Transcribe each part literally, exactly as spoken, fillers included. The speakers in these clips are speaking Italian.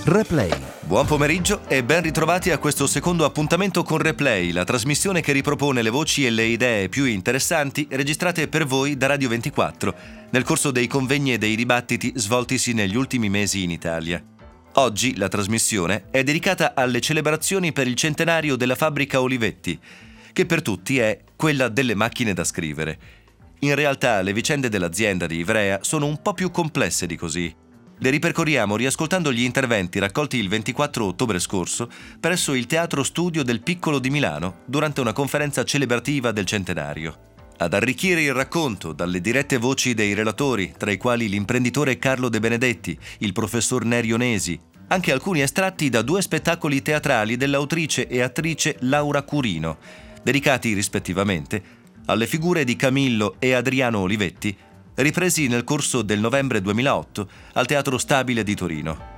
Replay. Buon pomeriggio e ben ritrovati a questo secondo appuntamento con Replay, la trasmissione che ripropone le voci e le idee più interessanti registrate per voi da Radio ventiquattro nel corso dei convegni e dei dibattiti svoltisi negli ultimi mesi in Italia. Oggi la trasmissione è dedicata alle celebrazioni per il centenario della fabbrica Olivetti, che per tutti è quella delle macchine da scrivere. In realtà le vicende dell'azienda di Ivrea sono un po' più complesse di così. Le ripercorriamo riascoltando gli interventi raccolti il ventiquattro ottobre scorso presso il Teatro Studio del Piccolo di Milano durante una conferenza celebrativa del centenario. Ad arricchire il racconto, dalle dirette voci dei relatori, tra i quali l'imprenditore Carlo De Benedetti, il professor Nerio Nesi, anche alcuni estratti da due spettacoli teatrali dell'autrice e attrice Laura Curino, dedicati rispettivamente alle figure di Camillo e Adriano Olivetti, ripresi nel corso del novembre duemilaotto al Teatro Stabile di Torino.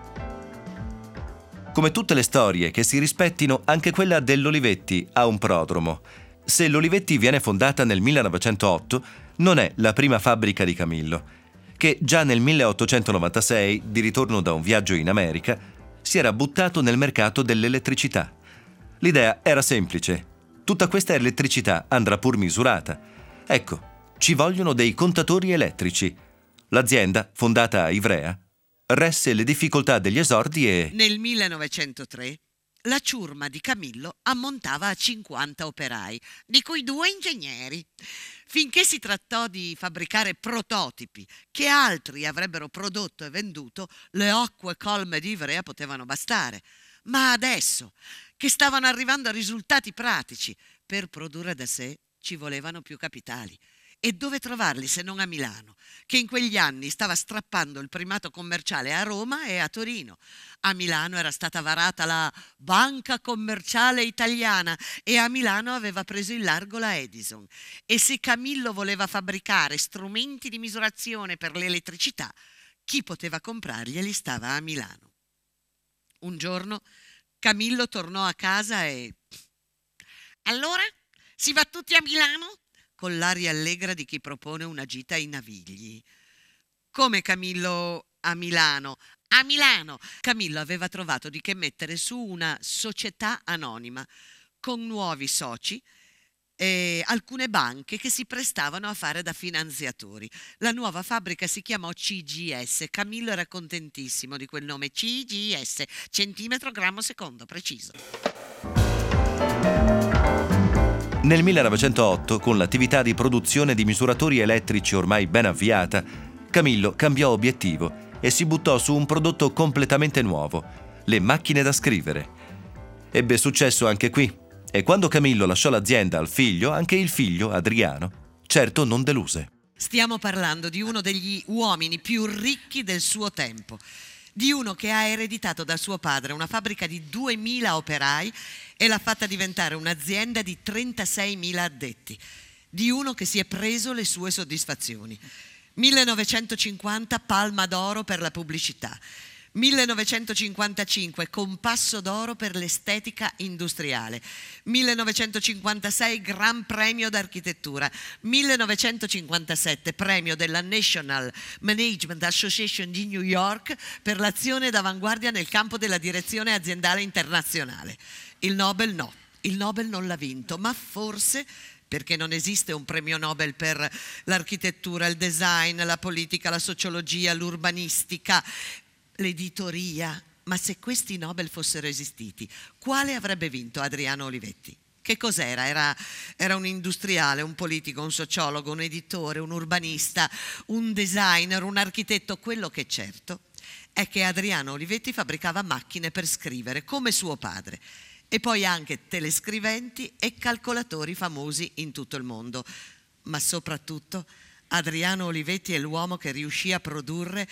Come tutte le storie che si rispettino, anche quella dell'Olivetti ha un prodromo. Se l'Olivetti viene fondata nel millenovecentotto, non è la prima fabbrica di Camillo, che già nel milleottocentonovantasei, di ritorno da un viaggio in America, si era buttato nel mercato dell'elettricità. L'idea era semplice: tutta questa elettricità andrà pur misurata. Ecco, ci vogliono dei contatori elettrici. L'azienda, fondata a Ivrea, resse le difficoltà degli esordi e... Nel millenovecentotre la ciurma di Camillo ammontava a cinquanta operai, di cui due ingegneri. Finché si trattò di fabbricare prototipi che altri avrebbero prodotto e venduto, le acque colme di Ivrea potevano bastare. Ma adesso, che stavano arrivando a risultati pratici, per produrre da sé ci volevano più capitali. E dove trovarli se non a Milano, che in quegli anni stava strappando il primato commerciale a Roma e a Torino. A Milano era stata varata la Banca Commerciale Italiana e a Milano aveva preso il largo la Edison. E se Camillo voleva fabbricare strumenti di misurazione per l'elettricità, chi poteva comprarglieli stava a Milano. Un giorno Camillo tornò a casa e... Allora? Si va tutti a Milano? Con l'aria allegra di chi propone una gita ai Navigli. Come Camillo a Milano? A Milano! Camillo aveva trovato di che mettere su una società anonima con nuovi soci e alcune banche che si prestavano a fare da finanziatori. La nuova fabbrica si chiamò C G S. Camillo era contentissimo di quel nome, C G S, centimetro grammo secondo preciso. Nel millenovecentotto, con l'attività di produzione di misuratori elettrici ormai ben avviata, Camillo cambiò obiettivo e si buttò su un prodotto completamente nuovo: le macchine da scrivere. Ebbe successo anche qui, e quando Camillo lasciò l'azienda al figlio, anche il figlio, Adriano, certo non deluse. Stiamo parlando di uno degli uomini più ricchi del suo tempo, di uno che ha ereditato da suo padre una fabbrica di duemila operai e l'ha fatta diventare un'azienda di trentaseimila addetti, di uno che si è preso le sue soddisfazioni. millenovecentocinquanta Palma d'Oro per la pubblicità, millenovecentocinquantacinque Compasso d'Oro per l'estetica industriale, millenovecentocinquantasei Gran Premio d'architettura, millenovecentocinquantasette Premio della National Management Association di New York per l'azione d'avanguardia nel campo della direzione aziendale internazionale. Il Nobel no, il Nobel non l'ha vinto, ma forse perché non esiste un premio Nobel per l'architettura, il design, la politica, la sociologia, l'urbanistica, l'editoria. Ma se questi Nobel fossero esistiti, quale avrebbe vinto Adriano Olivetti? Che cos'era? Era, era un industriale, un politico, un sociologo, un editore, un urbanista, un designer, un architetto? Quello che è certo è che Adriano Olivetti fabbricava macchine per scrivere, come suo padre, e poi anche telescriventi e calcolatori famosi in tutto il mondo. Ma soprattutto Adriano Olivetti è l'uomo che riuscì a produrre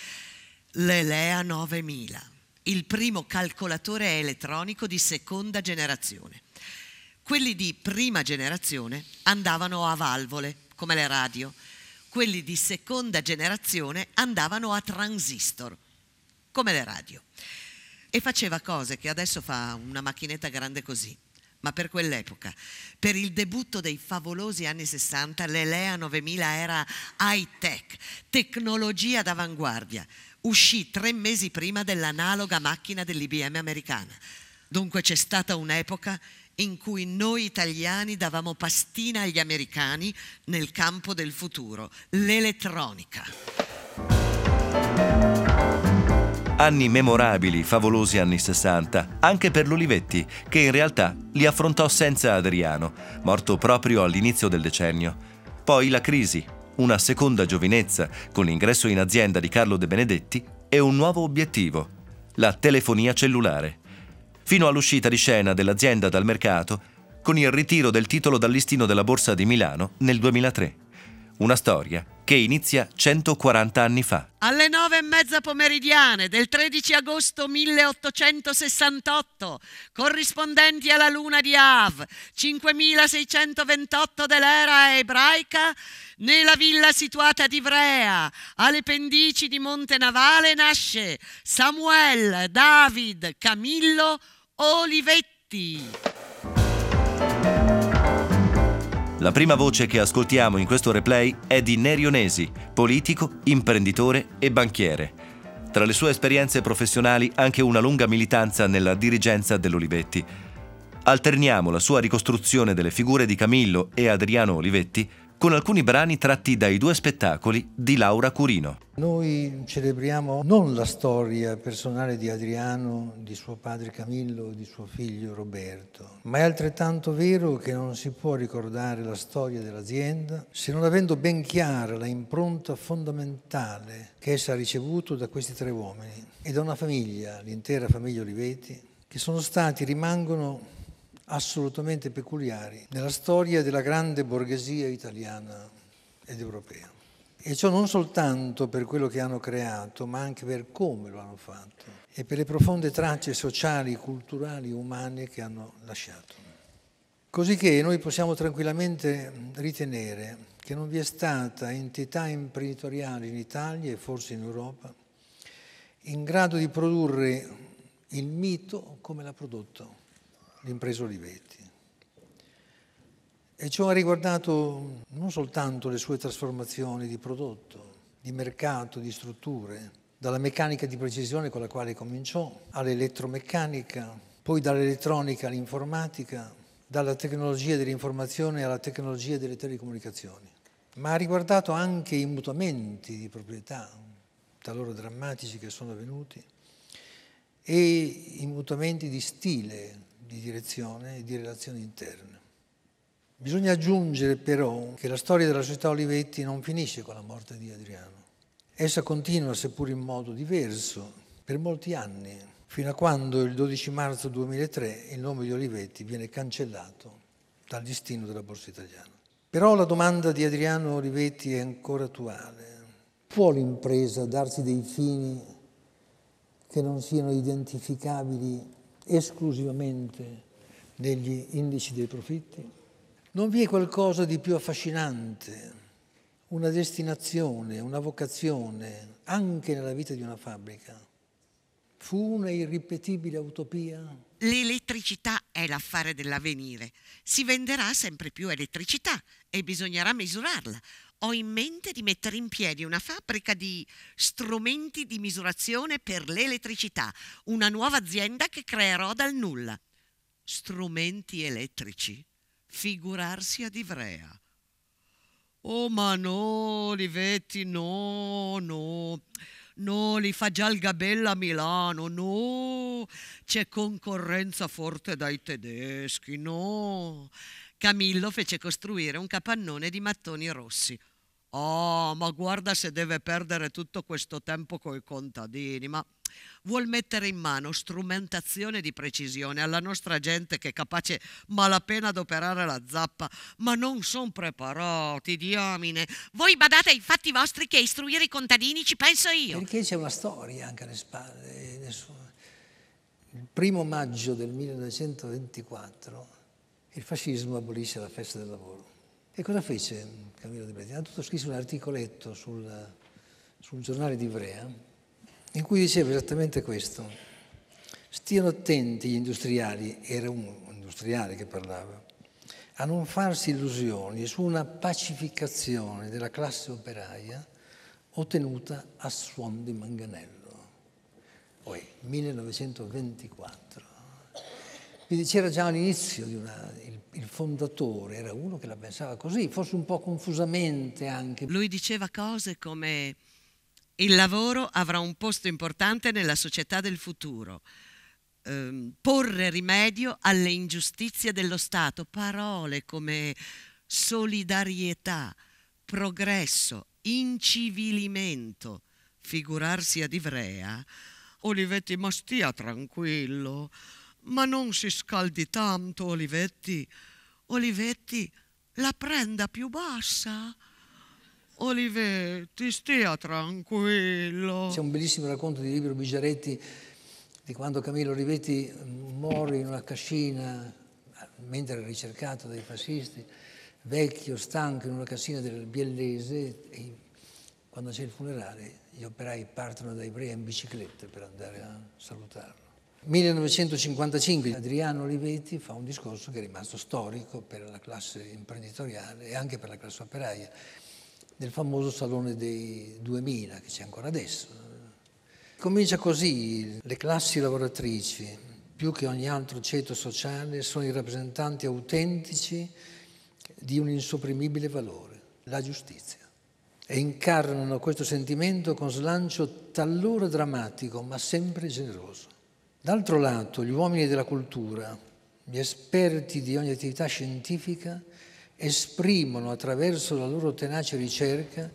l'Elea novemila, il primo calcolatore elettronico di seconda generazione. Quelli di prima generazione andavano a valvole, come le radio. Quelli di seconda generazione andavano a transistor, come le radio. E faceva cose che adesso fa una macchinetta grande così. Ma per quell'epoca, per il debutto dei favolosi anni sessanta, l'Elea novemila era high tech, tecnologia d'avanguardia, uscì tre mesi prima dell'analoga macchina dell'I B M americana. Dunque c'è stata un'epoca in cui noi italiani davamo pastina agli americani nel campo del futuro, l'elettronica. Anni memorabili, favolosi anni sessanta, anche per l'Olivetti, che in realtà li affrontò senza Adriano, morto proprio all'inizio del decennio. Poi la crisi, una seconda giovinezza, con l'ingresso in azienda di Carlo De Benedetti e un nuovo obiettivo, la telefonia cellulare. Fino all'uscita di scena dell'azienda dal mercato, con il ritiro del titolo dal listino della Borsa di Milano nel duemilatré. Una storia che inizia centoquaranta anni fa. Alle nove e mezza pomeridiane del tredici agosto milleottocentosessantotto, corrispondenti alla luna di Av, cinquemilaseicentoventotto dell'era ebraica, nella villa situata ad Ivrea, alle pendici di Monte Navale, nasce Samuel David Camillo Olivetti. La prima voce che ascoltiamo in questo replay è di Nerio Nesi, politico, imprenditore e banchiere. Tra le sue esperienze professionali anche una lunga militanza nella dirigenza dell'Olivetti. Alterniamo la sua ricostruzione delle figure di Camillo e Adriano Olivetti con alcuni brani tratti dai due spettacoli di Laura Curino. Noi celebriamo non la storia personale di Adriano, di suo padre Camillo, di suo figlio Roberto, ma è altrettanto vero che non si può ricordare la storia dell'azienda se non avendo ben chiara la impronta fondamentale che essa ha ricevuto da questi tre uomini e da una famiglia, l'intera famiglia Olivetti, che sono stati, rimangono assolutamente peculiari nella storia della grande borghesia italiana ed europea. E ciò non soltanto per quello che hanno creato, ma anche per come lo hanno fatto e per le profonde tracce sociali, culturali, umane che hanno lasciato. Così che noi possiamo tranquillamente ritenere che non vi è stata entità imprenditoriale in Italia e forse in Europa in grado di produrre il mito come l'ha prodotto l'impresa Olivetti. E ciò ha riguardato non soltanto le sue trasformazioni di prodotto, di mercato, di strutture, dalla meccanica di precisione con la quale cominciò, all'elettromeccanica, poi dall'elettronica all'informatica, dalla tecnologia dell'informazione alla tecnologia delle telecomunicazioni, ma ha riguardato anche i mutamenti di proprietà, talora drammatici, che sono avvenuti, e i mutamenti di stile, di direzione e di relazioni interne. Bisogna aggiungere però che la storia della società Olivetti non finisce con la morte di Adriano. Essa continua, seppur in modo diverso, per molti anni, fino a quando il dodici marzo duemilatré il nome di Olivetti viene cancellato dal listino della Borsa Italiana. Però la domanda di Adriano Olivetti è ancora attuale. Può l'impresa darsi dei fini che non siano identificabili esclusivamente negli indici dei profitti? Non vi è qualcosa di più affascinante, una destinazione, una vocazione, anche nella vita di una fabbrica? Fu una irripetibile utopia? L'elettricità è l'affare dell'avvenire. Si venderà sempre più elettricità e bisognerà misurarla. Ho in mente di mettere in piedi una fabbrica di strumenti di misurazione per l'elettricità, una nuova azienda che creerò dal nulla. Strumenti elettrici? Figurarsi ad Ivrea. Oh, ma no, Olivetti, no, no, no, li fa già il Gabella a Milano, no, c'è concorrenza forte dai tedeschi, no. Camillo fece costruire un capannone di mattoni rossi. Oh, ma guarda se deve perdere tutto questo tempo coi contadini, ma vuol mettere in mano strumentazione di precisione alla nostra gente che è capace malapena ad operare la zappa, ma non son preparati, diamine. Voi badate ai fatti vostri che a istruire i contadini ci penso io. Perché c'è una storia anche alle spalle. Il primo maggio del millenovecentoventiquattro il fascismo abolisce la festa del lavoro. E cosa fece Camillo De Benedetti? Ha tutto scritto un articoletto sul, sul giornale di Ivrea in cui diceva esattamente questo: stiano attenti gli industriali, era un industriale che parlava, a non farsi illusioni su una pacificazione della classe operaia ottenuta a suon di manganello. Poi, millenovecentoventiquattro. Quindi c'era già l'inizio di una... Il, il fondatore era uno che la pensava così, forse un po' confusamente anche. Lui diceva cose come: il lavoro avrà un posto importante nella società del futuro. Ehm, porre rimedio alle ingiustizie dello Stato. Parole come solidarietà, progresso, incivilimento. Figurarsi ad Ivrea. Olivetti, ma stia tranquillo, ma non si scaldi tanto, Olivetti. Olivetti, la prenda più bassa. Olivetti, stia tranquillo. C'è un bellissimo racconto di Libero Bigiaretti di quando Camillo Olivetti muore in una cascina mentre era ricercato dai fascisti, vecchio, stanco, in una cascina del Biellese, e quando c'è il funerale gli operai partono da Ivrea in bicicletta per andare a salutarlo. millenovecentocinquantacinque Adriano Olivetti fa un discorso che è rimasto storico per la classe imprenditoriale e anche per la classe operaia, del famoso Salone dei duemila, che c'è ancora adesso. Comincia così: le classi lavoratrici, più che ogni altro ceto sociale, sono i rappresentanti autentici di un insopprimibile valore, la giustizia, e incarnano questo sentimento con slancio talora drammatico, ma sempre generoso. D'altro lato, gli uomini della cultura, gli esperti di ogni attività scientifica, esprimono attraverso la loro tenace ricerca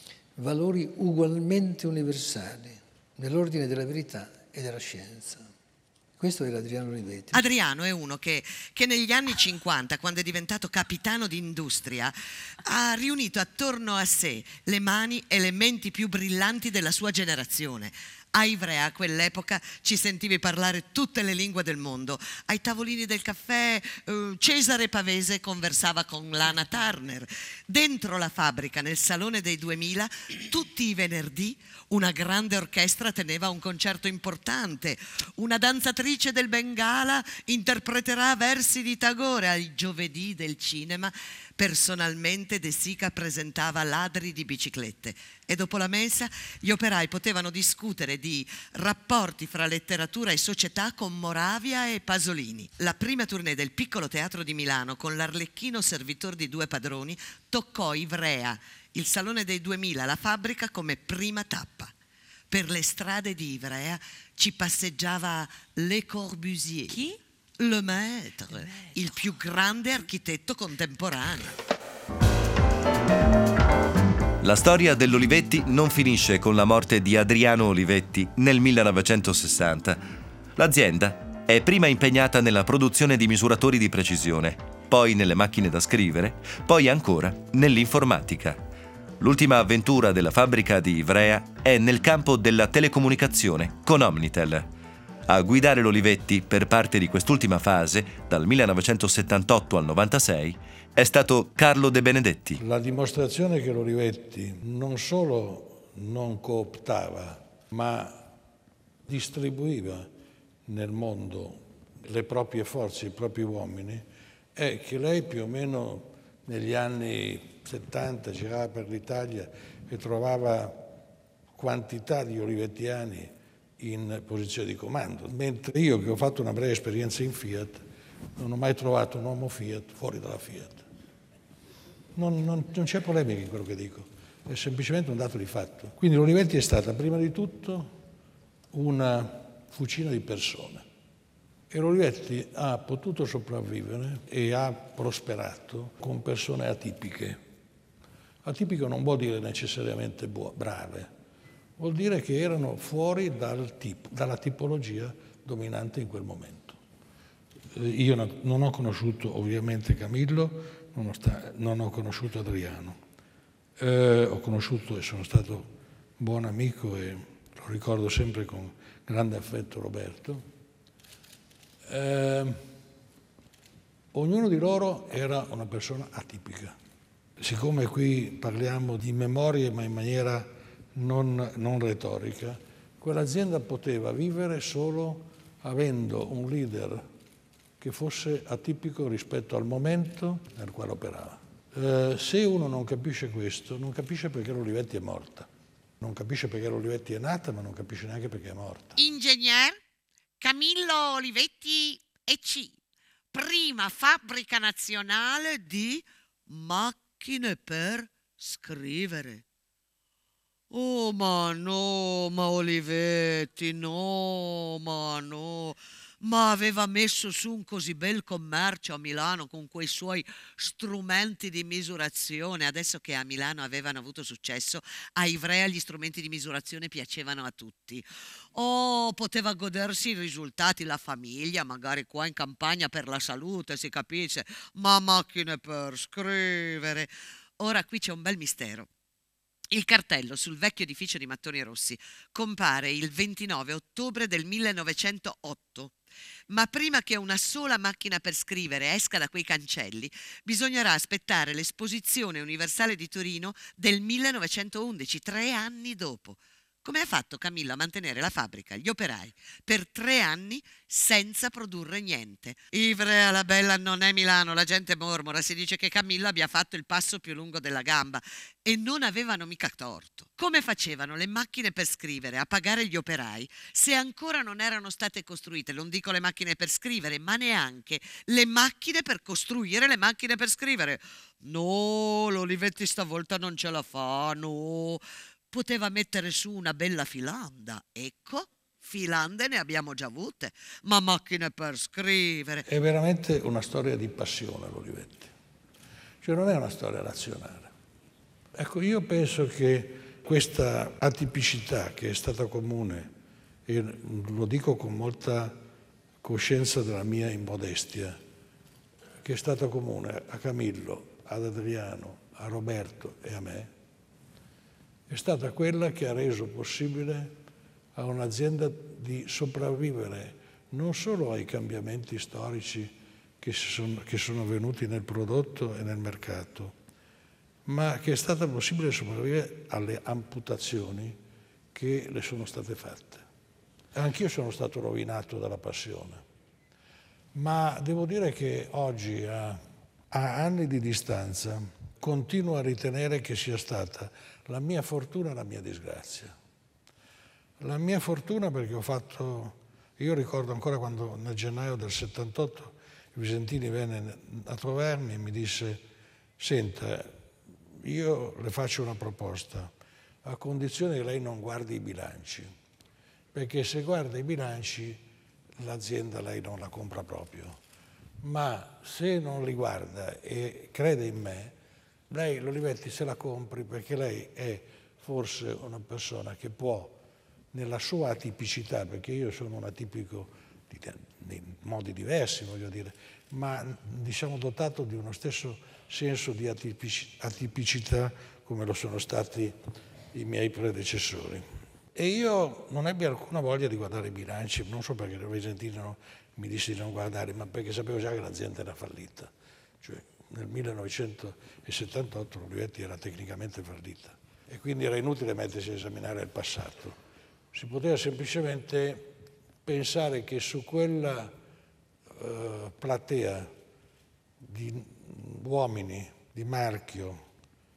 valori ugualmente universali nell'ordine della verità e della scienza. Questo era Adriano Olivetti. Adriano è uno che, che negli anni cinquanta, quando è diventato capitano di industria, ha riunito attorno a sé le mani e le menti più brillanti della sua generazione. A Ivrea, a quell'epoca, ci sentivi parlare tutte le lingue del mondo. Ai tavolini del caffè eh, Cesare Pavese conversava con Lana Turner. Dentro la fabbrica, nel Salone dei duemila, tutti i venerdì una grande orchestra teneva un concerto importante. Una danzatrice del Bengala interpreterà versi di Tagore. Ai giovedì del cinema, personalmente De Sica presentava Ladri di biciclette, e dopo la messa gli operai potevano discutere di rapporti fra letteratura e società con Moravia e Pasolini. La prima tournée del Piccolo Teatro di Milano con l'Arlecchino servitor di due padroni toccò Ivrea, il Salone dei duemila, la fabbrica, come prima tappa. Per le strade di Ivrea ci passeggiava Le Corbusier. Chi? Le Maître, il più grande architetto contemporaneo. La storia dell'Olivetti non finisce con la morte di Adriano Olivetti nel millenovecentosessanta. L'azienda è prima impegnata nella produzione di misuratori di precisione, poi nelle macchine da scrivere, poi ancora nell'informatica. L'ultima avventura della fabbrica di Ivrea è nel campo della telecomunicazione con Omnitel. A guidare l'Olivetti per parte di quest'ultima fase, dal millenovecentosettantotto al novantasei, è stato Carlo De Benedetti. La dimostrazione che l'Olivetti non solo non cooptava, ma distribuiva nel mondo le proprie forze, i propri uomini, è che lei più o meno negli anni settanta girava per l'Italia e trovava quantità di olivettiani in posizione di comando, mentre io, che ho fatto una breve esperienza in Fiat, non ho mai trovato un uomo Fiat fuori dalla Fiat. Non, non, non c'è polemica in quello che dico, è semplicemente un dato di fatto. Quindi l'Olivetti è stata prima di tutto una fucina di persone, e l'Olivetti ha potuto sopravvivere e ha prosperato con persone atipiche. Atipico non vuol dire necessariamente brave, vuol dire che erano fuori dal tipo, dalla tipologia dominante in quel momento. Io non ho conosciuto ovviamente Camillo, non ho, sta, non ho conosciuto Adriano, eh, ho conosciuto e sono stato buon amico e lo ricordo sempre con grande affetto Roberto. Eh, ognuno di loro era una persona atipica. Siccome qui parliamo di memorie ma in maniera non, non retorica, quell'azienda poteva vivere solo avendo un leader che fosse atipico rispetto al momento nel quale operava. Eh, se uno non capisce questo, non capisce perché l'Olivetti è morta. non capisce perché l'Olivetti è nata, ma non capisce neanche perché è morta. Ingegner Camillo Olivetti E C, prima fabbrica nazionale di macchine per scrivere. Oh, ma no, ma Olivetti, no, ma no. Ma aveva messo su un così bel commercio a Milano con quei suoi strumenti di misurazione. Adesso che a Milano avevano avuto successo, a Ivrea gli strumenti di misurazione piacevano a tutti. Oh, poteva godersi i risultati la famiglia, magari qua in campagna per la salute, si capisce, ma macchine per scrivere. Ora qui c'è un bel mistero. Il cartello sul vecchio edificio di Mattoni Rossi compare il ventinove ottobre del millenovecentootto, ma prima che una sola macchina per scrivere esca da quei cancelli, bisognerà aspettare l'Esposizione Universale di Torino del millenovecentoundici, tre anni dopo. Come ha fatto Camillo a mantenere la fabbrica, gli operai, per tre anni senza produrre niente? Ivrea la bella non è Milano, la gente mormora, si dice che Camillo abbia fatto il passo più lungo della gamba e non avevano mica torto. Come facevano le macchine per scrivere a pagare gli operai se ancora non erano state costruite? Non dico le macchine per scrivere, ma neanche le macchine per costruire le macchine per scrivere. No, l'Olivetti stavolta non ce la fa, no. Poteva mettere su una bella filanda, ecco, filande ne abbiamo già avute, ma macchine per scrivere. È veramente una storia di passione l'Olivetti, cioè non è una storia razionale. Ecco, io penso che questa atipicità che è stata comune, e lo dico con molta coscienza della mia immodestia, che è stata comune a Camillo, ad Adriano, a Roberto e a me, è stata quella che ha reso possibile a un'azienda di sopravvivere non solo ai cambiamenti storici che sono, che sono avvenuti nel prodotto e nel mercato, ma che è stata possibile sopravvivere alle amputazioni che le sono state fatte. Anch'io sono stato rovinato dalla passione, ma devo dire che oggi, a, a anni di distanza, continuo a ritenere che sia stata la mia fortuna e la mia disgrazia. La mia fortuna perché ho fatto, io ricordo ancora quando nel gennaio del settantotto Visentini venne a trovarmi e mi disse: senta, io le faccio una proposta, a condizione che lei non guardi i bilanci, perché se guarda i bilanci l'azienda lei non la compra proprio, ma se non li guarda e crede in me, lei l'Olivetti se la compri perché lei è forse una persona che può, nella sua atipicità, perché io sono un atipico di, di modi diversi, voglio dire, ma diciamo dotato di uno stesso senso di atipic- atipicità come lo sono stati i miei predecessori. E io non ebbi alcuna voglia di guardare i bilanci, non so perché Visentini no, mi disse di non guardare, ma perché sapevo già che l'azienda era fallita. Cioè, nel millenovecentosettantotto l'Olivetti era tecnicamente fallita e quindi era inutile mettersi a esaminare il passato. Si poteva semplicemente pensare che su quella eh, platea di uomini, di marchio,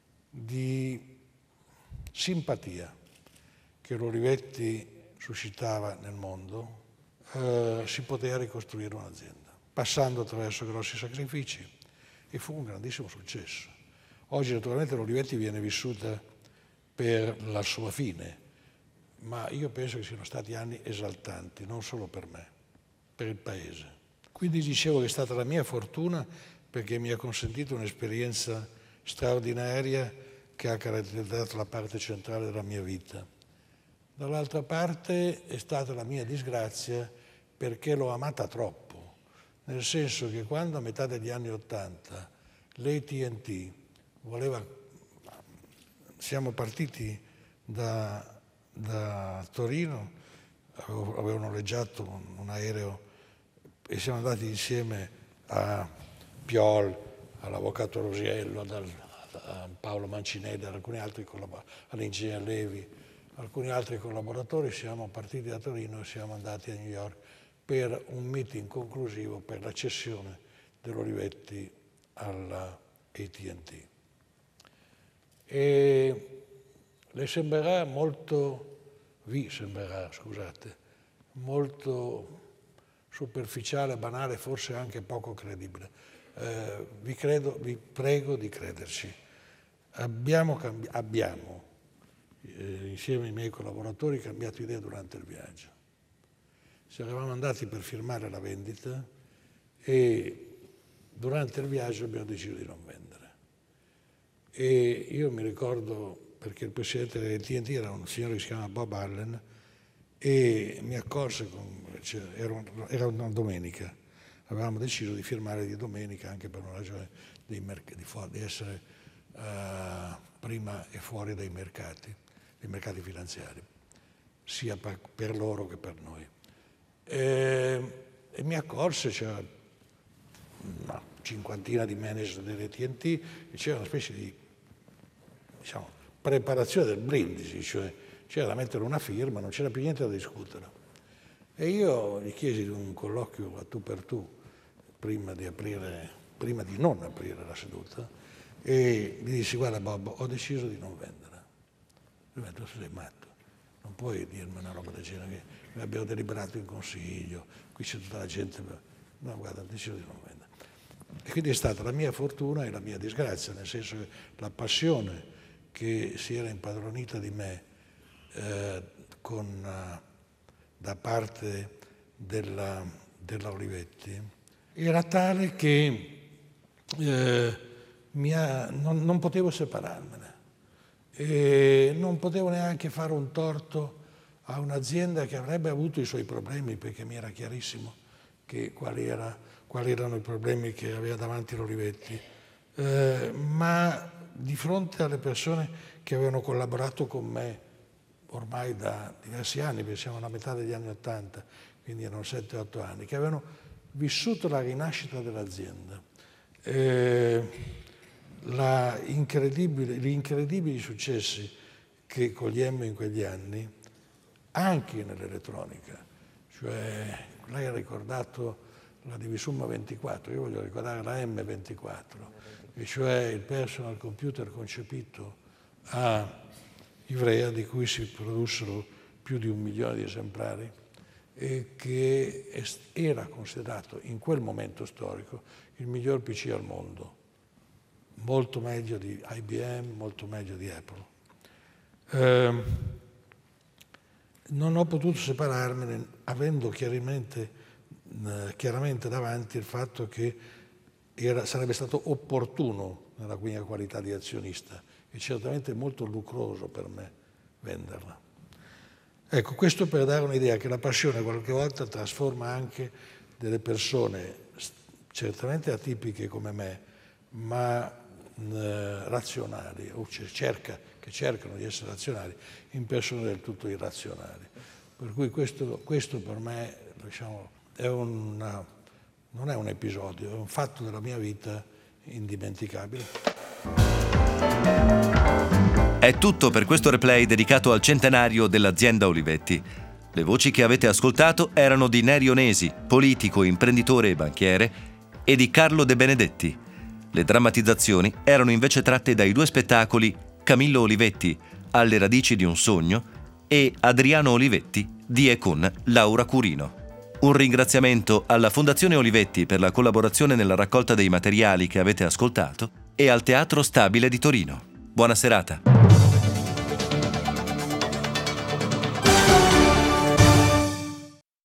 di simpatia che l'Olivetti suscitava nel mondo, eh, si poteva ricostruire un'azienda, passando attraverso grossi sacrifici. E fu un grandissimo successo. Oggi naturalmente l'Olivetti viene vissuta per la sua fine, ma io penso che siano stati anni esaltanti, non solo per me, per il Paese. Quindi dicevo che è stata la mia fortuna perché mi ha consentito un'esperienza straordinaria che ha caratterizzato la parte centrale della mia vita. Dall'altra parte è stata la mia disgrazia perché l'ho amata troppo. Nel senso che quando a metà degli anni Ottanta l'A T and T voleva, siamo partiti da, da Torino, avevo noleggiato un, un aereo e siamo andati insieme a Piol, all'avvocato Rosiello, dal, a Paolo Mancinelli, ad alcuni altri collaboratori, all'ingegner Levi, alcuni altri collaboratori, siamo partiti da Torino e siamo andati a New York per un meeting conclusivo per la cessione dell'Olivetti alla A T and T. E Le sembrerà molto, vi sembrerà, scusate, molto superficiale, banale, forse anche poco credibile. Eh, vi, credo, vi prego di crederci. Abbiamo, cambi- abbiamo eh, insieme ai miei collaboratori, cambiato idea durante il viaggio. Ci eravamo andati per firmare la vendita e durante il viaggio abbiamo deciso di non vendere. E io mi ricordo, perché il presidente dell'A T and T era un signore che si chiama Bob Allen, e mi accorse, con, cioè, era, un, era una domenica, avevamo deciso di firmare di domenica anche per una ragione di, di, fuori, di essere uh, prima e fuori dai mercati, dai mercati finanziari, sia per, per loro che per noi. E, e mi accorse, c'era una cinquantina di manager dell'A T and T e c'era una specie di, diciamo, preparazione del brindisi, cioè c'era da mettere una firma, non c'era più niente da discutere. E io gli chiesi di un colloquio a tu per tu prima di aprire, prima di non aprire la seduta, e gli dissi: guarda Bob, ho deciso di non vendere. Lui mi ha detto: sei matto, non puoi dirmi una roba del genere, che noi abbiamo deliberato in consiglio, qui c'è tutta la gente. No, guarda, ho deciso di non vendere. E quindi è stata la mia fortuna e la mia disgrazia, nel senso che la passione che si era impadronita di me eh, con, uh, da parte della, della Olivetti era tale che eh, mi ha, non, non potevo separarmene e non potevo neanche fare un torto a un'azienda che avrebbe avuto i suoi problemi, perché mi era chiarissimo che quali, era, quali erano i problemi che aveva davanti l'Olivetti, eh, ma di fronte alle persone che avevano collaborato con me ormai da diversi anni, perché siamo alla metà degli anni Ottanta, quindi erano sette otto anni, che avevano vissuto la rinascita dell'azienda, eh, la incredibile, gli incredibili successi che cogliemmo in quegli anni, anche nell'elettronica. Cioè, lei ha ricordato la Divisumma ventiquattro, io voglio ricordare la M ventiquattro, e cioè il personal computer concepito a Ivrea, di cui si produssero più di un milione di esemplari, e che era considerato in quel momento storico il miglior P C al mondo, molto meglio di I B M, molto meglio di Apple. Eh, non ho potuto separarmene, avendo chiaramente, eh, chiaramente davanti il fatto che era, sarebbe stato opportuno nella mia qualità di azionista e certamente molto lucroso per me venderla. Ecco, questo per dare un'idea che la passione qualche volta trasforma anche delle persone certamente atipiche come me, ma eh, razionali, o cerca, che cercano di essere razionali, in persone del tutto irrazionali. Per cui questo, questo per me, diciamo, è una, non è un episodio, è un fatto della mia vita indimenticabile. È tutto per questo replay dedicato al centenario dell'azienda Olivetti. Le voci che avete ascoltato erano di Nerio Nesi, politico, imprenditore e banchiere, e di Carlo De Benedetti. Le drammatizzazioni erano invece tratte dai due spettacoli Camillo Olivetti, Alle radici di un sogno, e Adriano Olivetti, di e con Laura Curino. Un ringraziamento alla Fondazione Olivetti per la collaborazione nella raccolta dei materiali che avete ascoltato e al Teatro Stabile di Torino. Buona serata.